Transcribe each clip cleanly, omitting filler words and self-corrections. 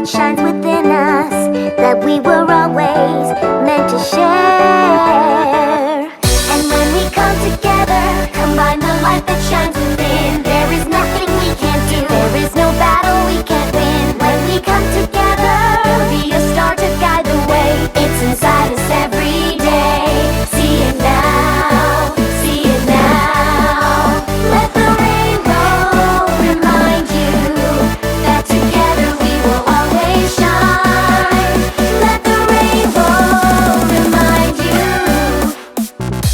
light shines within us that we were always meant to share. And when we come together, combine the light that shines within, there is nothing we can't do, there is no battle we can't win. When we come together, there'll be a star to guide the way. It's inside us every day. See it now, see it now. Let the rainbow remind you that together we will always shine. Let the rainbow remind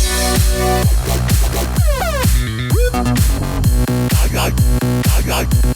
you.